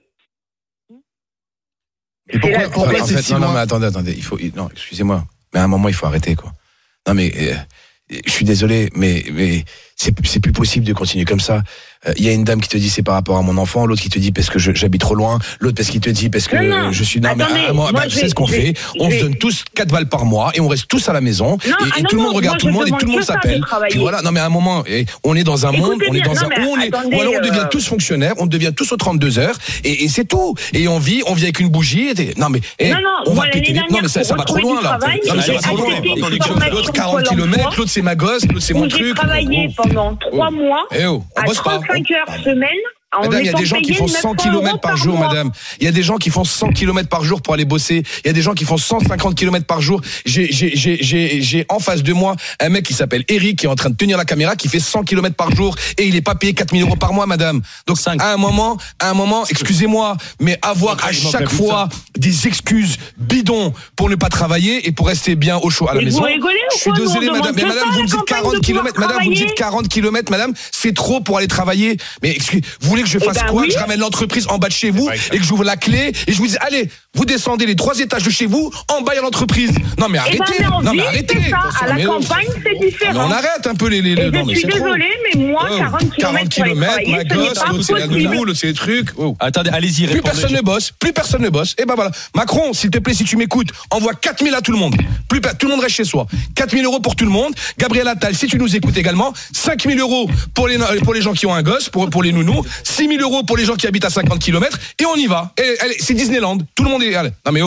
Et pourquoi en fait, non, mais attendez, excusez-moi, mais à un moment il faut arrêter quoi. Non mais je suis désolé, mais c'est plus possible de continuer comme ça. Il y a une dame qui te dit c'est par rapport à mon enfant, l'autre qui te dit parce que j'habite trop loin, l'autre parce qu'il te dit parce que je suis... Non, mais tu sais ce qu'on fait, on se donne tous 4 balles par mois et on reste tous à la maison et tout le monde regarde tout le monde et tout le monde s'appelle. Puis voilà, non mais à un moment, on est dans un monde, ou alors on devient tous fonctionnaires, on devient tous aux 32 heures et c'est tout. Et on vit avec une bougie. Non mais on va péter les... Non mais ça va trop loin là. Non mais ça va trop loin. L'autre 40 km, l'autre c'est ma gosse, l'autre c'est mon truc. J'ai travaillé pendant 3 mois à 35 heures semaine. Madame, il y a des gens qui font 100 km par jour, madame. Il y a des gens qui font 100 km par jour pour aller bosser. Il y a des gens qui font 150 km par jour. J'ai en face de moi un mec qui s'appelle Eric qui est en train de tenir la caméra qui fait 100 km par jour et il est pas payé 4 000 € par mois, madame. Donc, à un moment, excusez-moi, mais avoir à chaque fois des excuses bidons pour ne pas travailler et pour rester bien au chaud à la maison. Vous rigolez ou quoi? Je suis désolé, madame. Mais madame, vous me dites 40 km. Madame, vous me dites 40 km, madame. C'est trop pour aller travailler. Mais vous voulez que je fasse quoi? Que je ramène l'entreprise en bas de chez vous et que j'ouvre la clé et je vous dis allez, vous descendez les 3 étages de chez vous, en bas il y a l'entreprise. Non mais arrêtez. Non mais arrêtez. À la campagne, c'est différent. Mais on arrête un peu les non, mais je suis désolée, mais moi 40 km, ma gosse, l'autre c'est la nounou, l'autre c'est les trucs. Attendez, allez-y, plus personne ne bosse. Et ben voilà. Macron, s'il te plaît, si tu m'écoutes, envoie 4 000 à tout le monde. Tout le monde reste chez soi. 4 000 € pour tout le monde. Gabriel Attal, si tu nous écoutes également, 5 000 € pour les gens qui ont un gosse, pour les nounous, 6 000 € pour les gens qui habitent à 50 km et on y va. Et c'est Disneyland. Tout le monde est... Allez. Non mais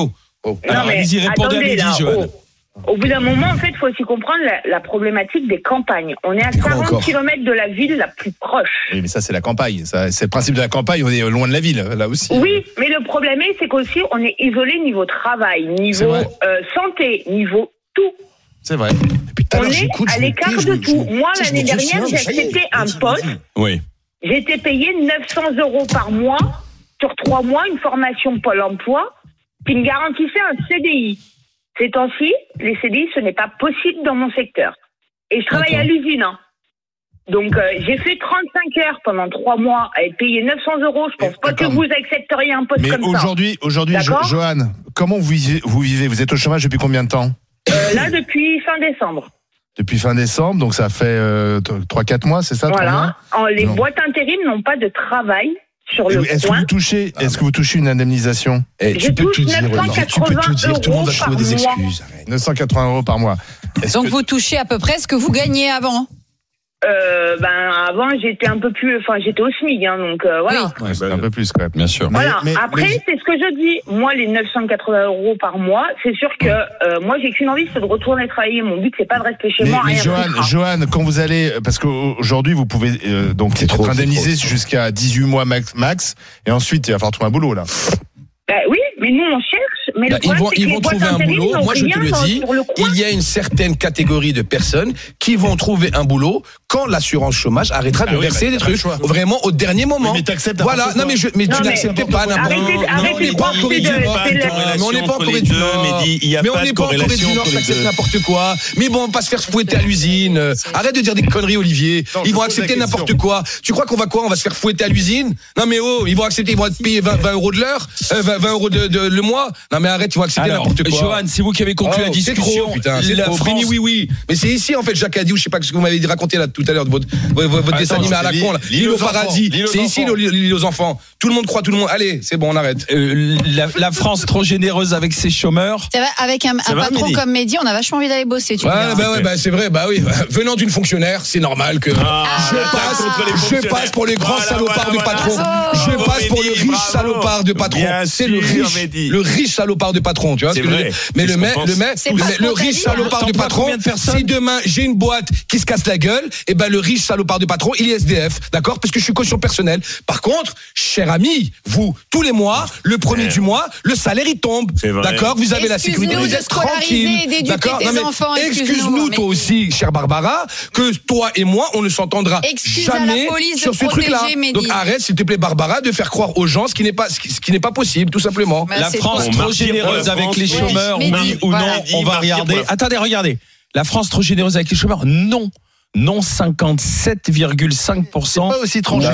Alors, allez-y, répondez à Mehdi, Johan. Au bout d'un moment, en fait, il faut aussi comprendre la problématique des campagnes. On est à 40 km de la ville la plus proche. Oui, mais ça, c'est la campagne. Ça, c'est le principe de la campagne. On est loin de la ville, là aussi. Oui, mais le problème c'est qu'aussi, on est isolé niveau travail, niveau santé, niveau tout. C'est vrai. On est à l'écart de tout. Moi, l'année dernière, j'ai accepté un poste. Oui. J'ai été payé 900 € par mois, sur 3 mois, une formation Pôle emploi, qui me garantissait un CDI. Ces temps-ci, les CDI, ce n'est pas possible dans mon secteur. Et je travaille à l'usine. Hein. Donc, j'ai fait 35 heures pendant 3 mois à être payé 900 €. Je pense pas que vous accepteriez un poste comme ça. Mais aujourd'hui, Johan, comment vous vivez? Vous êtes au chômage depuis combien de temps? Là, depuis fin décembre. Depuis fin décembre, donc ça fait 3-4 mois, c'est ça? Voilà. Les boîtes intérim n'ont pas de travail. Est-ce que vous touchez une indemnisation? Je touche 980 € tout le monde va trouver des excuses. 980 € par mois. Donc vous touchez à peu près ce que vous gagnez avant? Avant j'étais un peu plus, j'étais au SMIC, hein, donc voilà. Oui. Ouais, un peu plus quand même. Bien sûr. Voilà. Après, c'est ce que je dis. Moi, les 980 € par mois, c'est sûr que moi, j'ai qu'une envie, c'est de retourner travailler. Mon but, c'est pas de rester chez moi. Mais Johan, quand vous allez, parce qu'aujourd'hui, vous pouvez donc être indemnisé jusqu'à 18 mois max, et ensuite il va falloir trouver un boulot là. Oui, mais nous on cherche. Mais ils vont trouver un boulot. Moi, je te le dis, il y a une certaine catégorie de personnes qui vont trouver un boulot quand l'assurance chômage arrêtera de verser des trucs vraiment au dernier moment. Mais t'acceptes. Voilà. Non, mais tu n'acceptes pas n'importe quoi. On n'est pas en Corée du Nord. Mais on n'est pas en Corée du Nord. Mais on n'est pas en Corée du Nord. T'acceptes n'importe quoi. Mais bon, on va pas se faire fouetter à l'usine. Arrête de dire des conneries, Olivier. Ils vont accepter n'importe quoi. Tu crois qu'on va quoi? On va se faire fouetter à l'usine? Non, mais ils vont accepter. Ils vont être payés 20 € de l'heure. 20 € le mois. Non mais arrête, tu vas accepter n'importe quoi. Johan, c'est vous qui avez conclu la discussion. C'est trop, France... oui. Mais c'est ici en fait, Jacques a dit, ou je sais pas ce que vous m'avez raconté là tout à l'heure de votre dessin animé à la con là. L'île au paradis. C'est ici l'île aux enfants. Tout le monde croit tout le monde. Allez, c'est bon, on arrête. La France trop généreuse avec ses chômeurs. C'est vrai, avec un patron comme Mehdi, on a vachement envie d'aller bosser. C'est vrai, oui. Venant d'une fonctionnaire, c'est normal que je passe pour les grands salopards de patrons. Je passe pour le riche salopard de patron. C'est le riche salopard de patron, tu vois ce que je veux dire. Mais le riche salopard de patron, si demain j'ai une boîte qui se casse la gueule, et ben le riche salopard de patron, il est SDF, d'accord? Parce que je suis caution personnelle. Par contre, cher ami, vous, tous les mois, le premier du mois, le salaire il tombe, d'accord? Vous avez la sécurité, vous êtes tranquille, d'accord? Excuse-nous toi aussi, chère Barbara, que toi et moi, on ne s'entendra jamais sur ce truc-là. Donc arrête, s'il te plaît, Barbara, de faire croire aux gens ce qui n'est pas possible, tout simplement. La France trop généreuse avec les chômeurs, oui ou non, on va regarder. Attendez, regardez. La France trop généreuse avec les chômeurs, non. Non, 57,5%. C'est pas aussi tranché.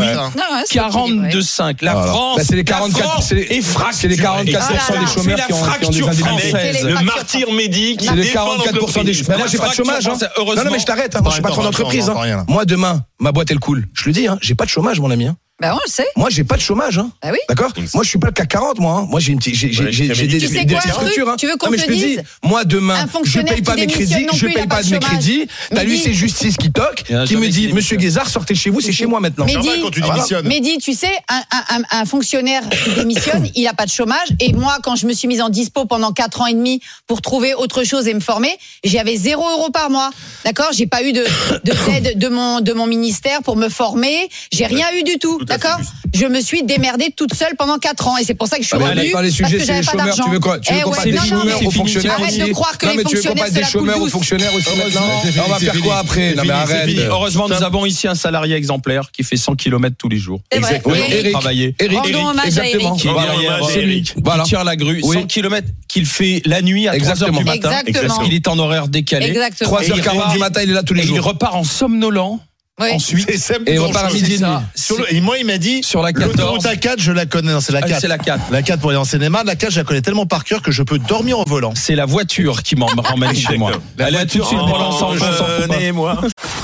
42,5%. La France. C'est les 44. C'est les 44% des chômeurs qui ont des indemnités. Le martyr Mehdi. C'est les 44% des chômeurs. Moi, j'ai pas de chômage. Non, mais je t'arrête. Je suis patron d'entreprise. Moi, demain, ma boîte, elle coule. Je le dis, j'ai pas de chômage, mon ami. On le sait. Moi, j'ai pas de chômage. Ah oui. D'accord. Moi, je suis pas le CAC 40, moi. Moi, j'ai des structures. Tu veux qu'on te le dise? Moi, demain, je paye pas mes crédits. Je paye pas de mes crédits. T'as lu, c'est justice qui toque, qui me dit, Monsieur Guézard, sortez chez vous, c'est chez moi maintenant. Mehdi, tu sais, un fonctionnaire qui démissionne, il a pas de chômage. Et moi, quand je me suis mise en dispo pendant 4 ans et demi pour trouver autre chose et me former, j'avais 0 € par mois. D'accord? J'ai pas eu d'aide de mon ministère pour me former. J'ai rien eu du tout. D'accord? Je me suis démerdée toute seule pendant 4 ans et c'est pour ça que je suis revenue parce que j'avais pas d'argent. Tu veux quoi? Tu veux qu'on passe des chômeurs aux fonctionnaires aussi? Arrête de croire que les fonctionnaires c'est la poule douce. Aux fonctionnaires aussi maintenant. On va faire quoi après? Non mais arrête. Heureusement, nous avons ici un salarié exemplaire qui fait 100 km tous les jours. Exactement. Eric. Rendons hommage à Eric. Qui est derrière, c'est lui qui tire la grue. 100 km qu'il fait la nuit à 3h du matin. Parce qu'il est en horaire décalé. 3h40 du matin, il est là tous les jours. Il repart en somnolent. Oui. Ensuite, et on repart à midi et demi. Et moi, il m'a dit, sur la 14. L'autoroute A4, je la connais. Non, c'est la 4. C'est la 4. La 4 pour aller en Seine-et-Marne. La 4, je la connais tellement par cœur que je peux dormir au volant. C'est la voiture qui m'en ramène chez moi. Allez, tout de suite pour l'ensemble. RMC.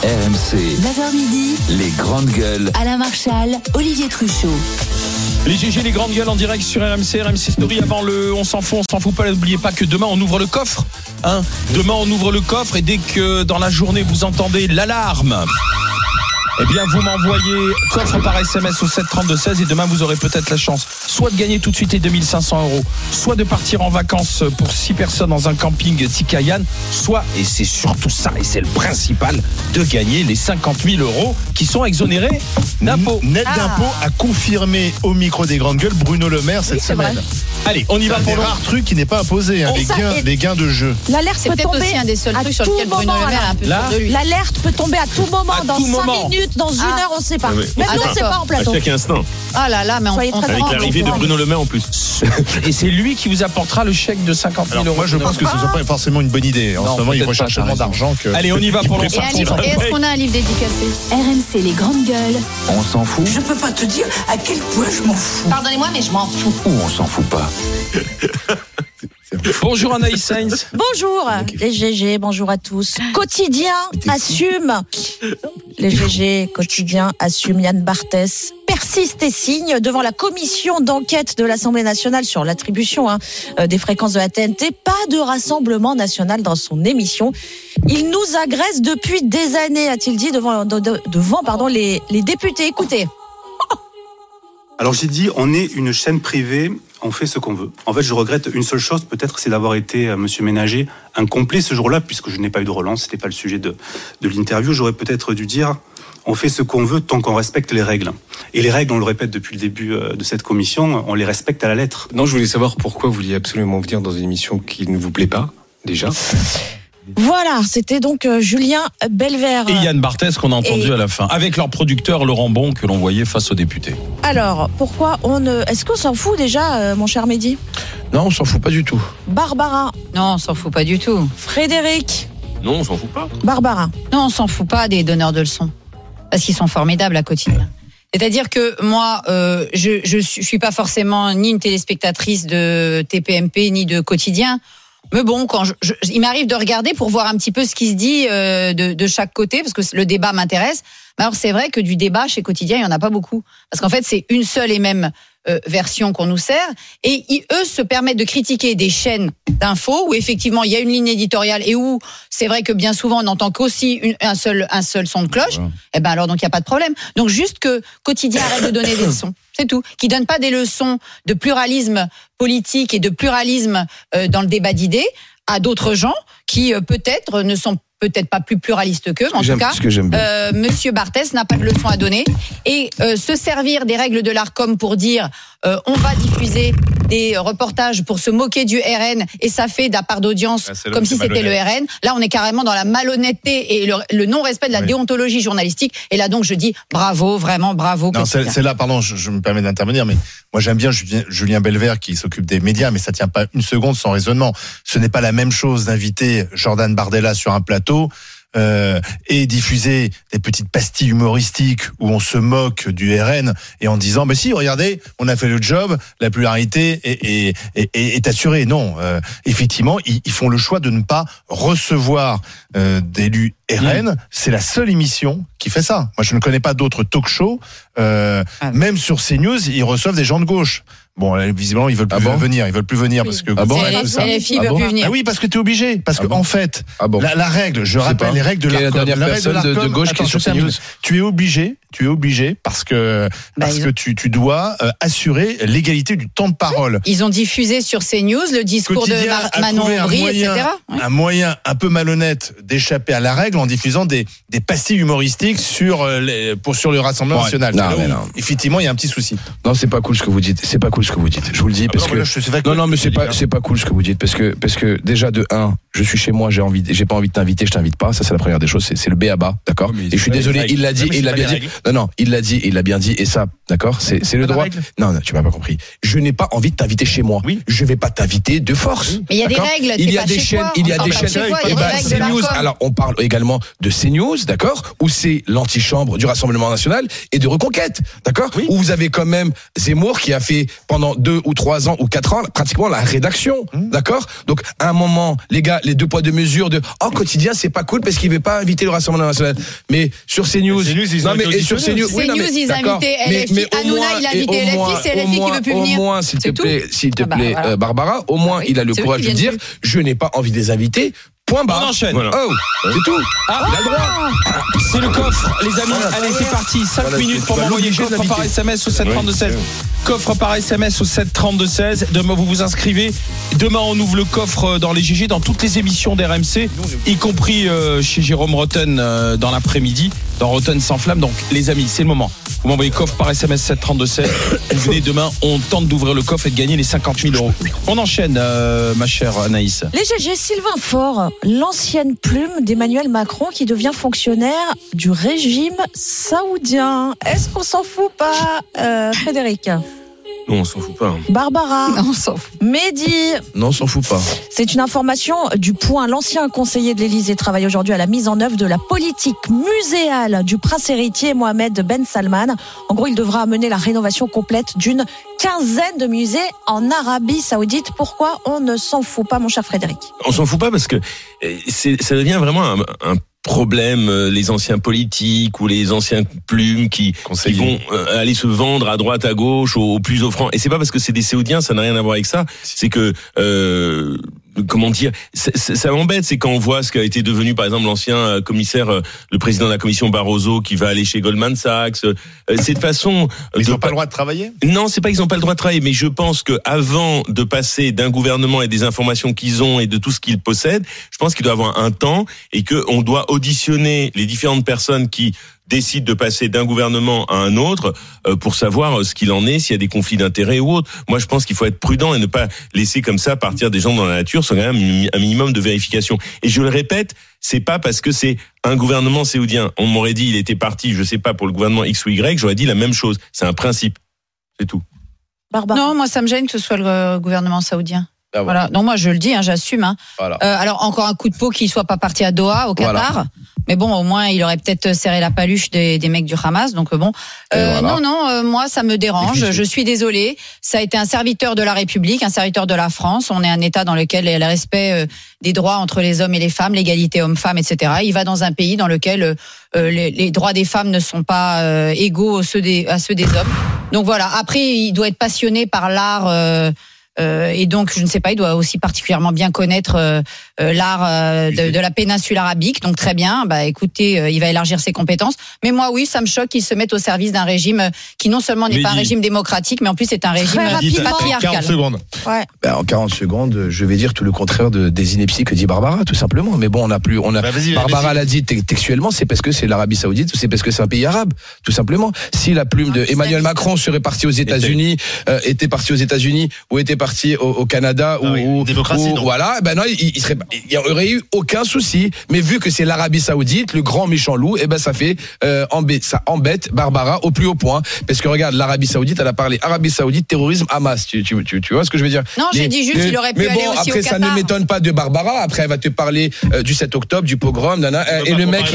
9h midi. Les grandes gueules. Alain Marchal, Olivier Truchot. Les GG, les grandes gueules en direct sur RMC Story. Avant le on s'en fout pas. N'oubliez pas que demain on ouvre le coffre. Demain on ouvre le coffre et dès que dans la journée vous entendez l'alarme Eh bien, vous m'envoyez coffre par SMS au 732-16 et demain, vous aurez peut-être la chance soit de gagner tout de suite les 2500 €, soit de partir en vacances pour 6 personnes dans un camping Tikayan, soit, et c'est surtout ça, et c'est le principal, de gagner les 50 000 € qui sont exonérés d'impôts. Net d'impôts a confirmé au micro des grandes gueules Bruno Le Maire cette semaine. Vrai. Allez, on y va pour le rare truc qui n'est pas imposé, hein, les gains de jeu. L'alerte peut tomber aussi un des seuls trucs sur lequel Bruno Le Maire est un peu sûr de lui. L'alerte peut tomber à tout moment, dans 5 minutes, dans 1 heure, on ne sait pas. Maintenant, c'est pas en plateau. À chaque instant. Ah là là, mais avec l'arrivée de Bruno Le Maire en plus. Et c'est lui qui vous apportera le chèque de 50 000 €. Moi, je pense que ce n'est pas forcément une bonne idée. En ce moment, il recherche tellement d'argent que. Allez, on y va pour le sortir. Et est-ce qu'on a un livre dédicacé? RMC les grandes gueules. On s'en fout Je peux pas te dire à quel point je m'en fous. Pardonnez-moi, mais je m'en fous. ou on s'en fout pas? Bonjour Anaïs Sainz. Bonjour les GG, bonjour à tous. Quotidien assume. Les GG, quotidien assume. Yann Barthès persiste et signe devant la commission d'enquête de l'Assemblée nationale sur l'attribution des fréquences de la TNT. Pas de Rassemblement national dans son émission. Il nous agresse depuis des années, a-t-il dit, devant les députés. Écoutez. Alors j'ai dit, on est une chaîne privée, on fait ce qu'on veut. En fait, je regrette une seule chose, peut-être, c'est d'avoir été, Monsieur Ménager, incomplet ce jour-là, puisque je n'ai pas eu de relance, c'était pas le sujet de l'interview. J'aurais peut-être dû dire, on fait ce qu'on veut tant qu'on respecte les règles. Et les règles, on le répète depuis le début de cette commission, on les respecte à la lettre. Non, je voulais savoir pourquoi vous vouliez absolument venir dans une émission qui ne vous plaît pas, déjà. Voilà, c'était donc Julien Belvert. Et Yann Barthès qu'on a entendu à la fin, avec leur producteur Laurent Bon que l'on voyait face aux députés. Alors, pourquoi est-ce qu'on s'en fout déjà, mon cher Mehdi? Non, on s'en fout pas du tout. Barbara? Non, on s'en fout pas du tout. Frédéric? Non, on s'en fout pas. Barbara? Non, on s'en fout pas des donneurs de leçons. Parce qu'ils sont formidables à quotidien. C'est-à-dire que moi, je suis pas forcément ni une téléspectatrice de TPMP ni de Quotidien. Mais bon, quand il m'arrive de regarder pour voir un petit peu ce qui se dit de chaque côté, parce que le débat m'intéresse. Mais alors c'est vrai que du débat chez Quotidien, il y en a pas beaucoup, parce qu'en fait c'est une seule et même version qu'on nous sert, et eux se permettent de critiquer des chaînes d'infos où effectivement il y a une ligne éditoriale et où c'est vrai que bien souvent on n'entend qu'aussi un seul son de cloche. Voilà. Et ben alors donc il y a pas de problème. Donc juste que Quotidien arrête de donner des leçons, c'est tout. Qui donne pas des leçons de pluralisme politique et de pluralisme dans le débat d'idées à d'autres gens qui peut-être ne sont peut-être pas plus pluraliste qu'eux, mais en tout cas, Monsieur Barthès n'a pas de leçon à donner. Et se servir des règles de l'Arcom pour dire on va diffuser des reportages pour se moquer du RN et ça fait de la part d'audience comme si c'était le RN. Là, on est carrément dans la malhonnêteté et le non-respect de la déontologie journalistique. Et là, donc, je dis bravo, vraiment bravo. Non, c'est là, pardon, je me permets d'intervenir, mais moi, j'aime bien Julien Belvert qui s'occupe des médias, mais ça tient pas une seconde sans raisonnement. Ce n'est pas la même chose d'inviter Jordan Bardella sur un plateau et diffuser des petites pastilles humoristiques où on se moque du RN et en disant, si, regardez, on a fait le job, la pluralité est assurée. Non, effectivement, ils font le choix de ne pas recevoir d'élus RN. C'est la seule émission qui fait ça. Moi, je ne connais pas d'autres talk-shows. Même sur CNews, ils reçoivent des gens de gauche. Bon, visiblement, ils veulent plus venir. Ils veulent plus venir parce que LFI veut plus venir. Ah oui, parce que t'es obligé. Parce que en fait, la règle, je rappelle les règles de l'Arcom. Quelle est la dernière personne de gauche qui est sur CNews? Tu es obligé parce que tu dois assurer l'égalité du temps de parole. Ils ont diffusé sur CNews le discours de Manon Aubry, etc. Un moyen un peu malhonnête d'échapper à la règle en diffusant des pastilles humoristiques sur le Rassemblement national. Non. Effectivement, il y a un petit souci. Non, c'est pas cool ce que vous dites. C'est pas cool ce que vous dites. Je vous le dis parce que non, mais c'est pas cool ce que vous dites parce que déjà de 1, je suis chez moi, j'ai pas envie de t'inviter, je t'invite pas. Ça c'est la première des choses. C'est le b.a.-ba, d'accord. Et je suis désolé, il l'a dit, et il l'a bien dit. Non, il l'a dit, il l'a bien dit, et ça, d'accord. C'est le droit. Non, tu m'as pas compris. Je n'ai pas envie de t'inviter chez moi. Oui. Je vais pas t'inviter de force. Mais il y a des règles. Il y a des chaînes. CNews. Alors on parle également de CNews, d'accord, où c'est l'antichambre du Rassemblement national et de Reconquête, d'accord, où vous avez quand même Zemmour qui a fait pendant 2 ou 3 ans ou 4 ans pratiquement la rédaction, d'accord. Donc à un moment, les gars, les 2 poids 2 mesures de Quotidien c'est pas cool parce qu'il veut pas inviter le Rassemblement national. Mais sur CNews, sur CNews, ils invitaient LFI. Hanouna, il a invité LFI, c'est LFI qui veut plus venir. Au moins, s'il te plaît, Barbara, au moins il a le courage de dire je n'ai pas envie de les inviter Point barre. On enchaîne. Voilà. Oh, c'est tout. Ah, il a le droit. C'est le coffre, les amis. Allez, c'est parti. 5 minutes pour m'envoyer coffre par SMS au 732-16. Coffre par SMS au 732-16. Demain, vous vous inscrivez. Demain, on ouvre le coffre dans les GG, dans toutes les émissions d'RMC, y compris chez Jérôme Rotten dans l'après-midi, dans Rotten sans flamme. Donc, les amis, c'est le moment. Vous m'envoyez coffre par SMS 732-16. Vous venez demain, on tente d'ouvrir le coffre et de gagner les 50 000 euros. On enchaîne, ma chère Anaïs. Les GG, Sylvain Faure, l'ancienne plume d'Emmanuel Macron qui devient fonctionnaire du régime saoudien. Est-ce qu'on s'en fout pas, Frédéric ? Non, on s'en fout pas. Barbara, non, on s'en fout. Mehdi. Non, on s'en fout pas. C'est une information du Point. L'ancien conseiller de l'Élysée travaille aujourd'hui à la mise en œuvre de la politique muséale du prince héritier Mohamed Ben Salman. En gros, il devra amener la rénovation complète d'une quinzaine de musées en Arabie Saoudite. Pourquoi on ne s'en fout pas, mon cher Frédéric ? On s'en fout pas parce que ça devient vraiment un problème, les anciens politiques ou les anciens plumes qui vont aller se vendre à droite à gauche aux plus offrants. Et c'est pas parce que c'est des Saoudiens, ça n'a rien à voir avec ça. C'est que comment dire, ça m'embête, c'est quand on voit ce qu'a été devenu par exemple l'ancien commissaire, le président de la commission Barroso qui va aller chez Goldman Sachs. Cette façon, ils n'ont pas le droit de travailler ? Non, c'est pas qu'ils n'ont pas le droit de travailler, mais je pense que avant de passer d'un gouvernement et des informations qu'ils ont et de tout ce qu'ils possèdent, je pense qu'il doit avoir un temps et que on doit auditionner les différentes personnes qui décide de passer d'un gouvernement à un autre pour savoir ce qu'il en est, s'il y a des conflits d'intérêts ou autre. Moi, je pense qu'il faut être prudent et ne pas laisser comme ça partir des gens dans la nature sans quand même un minimum de vérification. Et je le répète, c'est pas parce que c'est un gouvernement saoudien. On m'aurait dit il était parti, je sais pas, pour le gouvernement X ou Y, j'aurais dit la même chose. C'est un principe. C'est tout. Barbara. Non, moi, ça me gêne que ce soit le gouvernement saoudien. Ah, voilà. Non, moi je le dis, j'assume. Voilà. Alors encore un coup de peau qu'il soit pas parti à Doha, au Qatar. Voilà. Mais bon, au moins il aurait peut-être serré la paluche des mecs du Hamas. Donc bon, voilà. Non, moi ça me dérange. Je suis désolée. Ça a été un serviteur de la République, un serviteur de la France. On est un État dans lequel il y a le respect des droits entre les hommes et les femmes, l'égalité hommes-femmes, etc. Il va dans un pays dans lequel les droits des femmes ne sont pas égaux à ceux des hommes. Donc voilà. Après, il doit être passionné par l'art. Et donc, je ne sais pas, il doit aussi particulièrement bien connaître l'art de la péninsule arabique. Donc, très bien. Bah, écoutez, il va élargir ses compétences. Mais moi, oui, ça me choque qu'il se mette au service d'un régime qui non seulement n'est pas un régime démocratique, mais en plus est un régime patriarcal. 40 secondes. Ouais. Ben, en 40 secondes, je vais dire tout le contraire des inepties que dit Barbara, tout simplement. Mais bon, Barbara l'a dit textuellement, c'est parce que c'est l'Arabie Saoudite ou c'est parce que c'est un pays arabe, tout simplement. Si la plume de Emmanuel Macron serait partie aux États-Unis, était parti aux États-Unis ou était parti au Canada ou voilà, ben non, il y aurait eu aucun souci. Mais vu que c'est l'Arabie Saoudite, le grand méchant loup, et ben ça fait ça embête Barbara au plus haut point. Parce que regarde, l'Arabie Saoudite, elle a parlé Arabie Saoudite, terrorisme, Hamas. Tu vois ce que je veux dire? Non, j'ai dit juste qu'il aurait pu aller aussi après, au Qatar. Ça ne m'étonne pas de Barbara. Après, elle va te parler du 7 octobre, du pogrom, et le mec,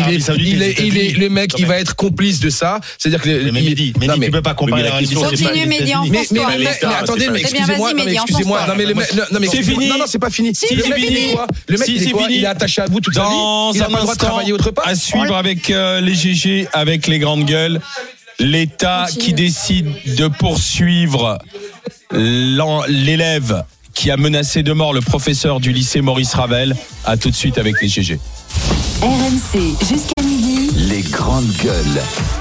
le mec, il va être complice de ça. C'est-à-dire que Mehdi, tu peux pas comparer la question. Continue, Mehdi, enfonce-toi. Mais attendez, excusez-moi, non mais c'est fini. Non, c'est pas fini. Le mec, il est attaché à vous toute sa vie. Il n'a pas le droit de travailler autre part. À suivre avec les GG, avec les grandes gueules. L'État qui décide de poursuivre l'élève qui a menacé de mort le professeur du lycée Maurice Ravel. À tout de suite avec les GG. RMC jusqu'à midi. Les grandes gueules.